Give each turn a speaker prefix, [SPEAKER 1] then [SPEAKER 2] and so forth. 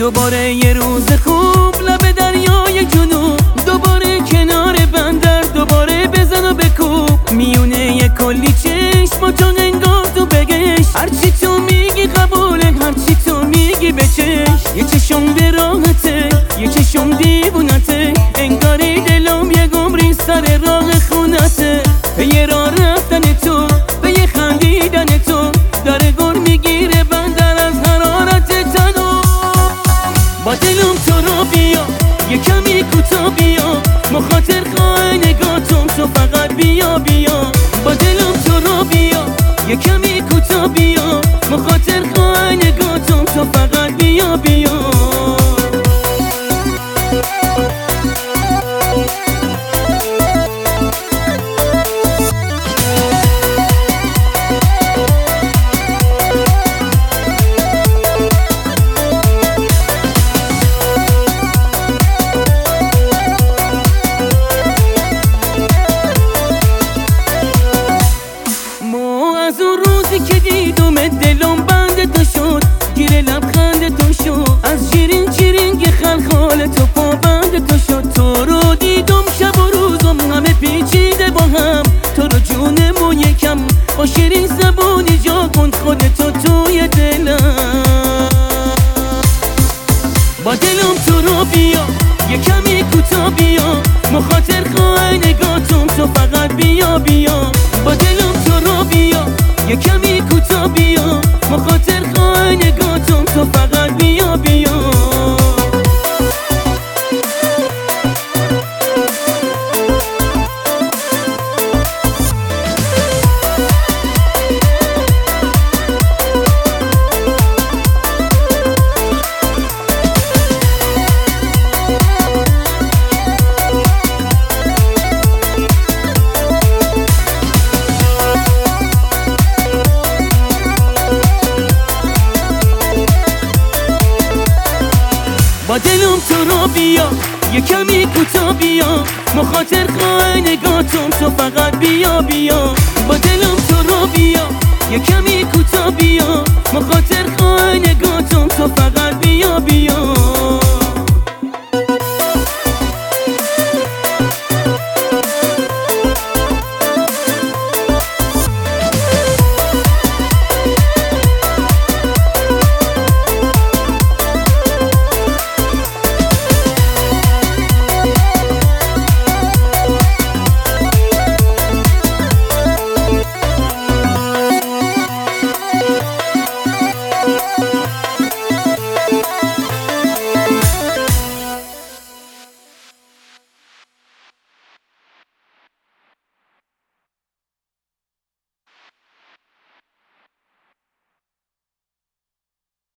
[SPEAKER 1] دوباره یه روز خوب لب دریای جنوب، دوباره کنار بندر، دوباره بزن و بکوب میونه یه کلی چشم تو انگار تو بگش، هرچی تو میگی قبوله، هرچی تو میگی بچش. یه چشم به راحته، یه چشم دیوونته، انگاری دلم یه گمری سر راه خونته. به یه راه رفتن تو، به یه خندیدن تو، داره گر میگیره بندر از حرارت تنو. با دلم تو رو بیا، یه کمی کوتا بیا، مخاطر خواه نگاتم تو فقط بیا بیا. با دلم تو رو بیا، یه کمی کوتا بیا، مخاطر خواه نگاتم تو فقط بیا بیا. از اون روزی که دیدم دلم بند تو شد، گیر لبخند تو شد، از شیرین شیرین که خلخال تو پابند تو شد. تو رو دیدم شب و روزم همه پیچیده با هم، تو رو جونم و یکم با شیرین زبونی جا کن خودتو توی دلم. با دلم تو رو بیا، یه کمی کوتا بیا، مخاطر خواه نگاتم تو فقط بیا بیا. با دلم تو رو بیا، یه کمی کوتا بیا، مخاطر خواه نگاتم تو فقط بیا بیا. با دلم تو رو بیا، یه کمی کوتا بیا، مخاطر خواه نگاتم تو فقط بیا بیا. با دلم تو رو بیا، یه کمی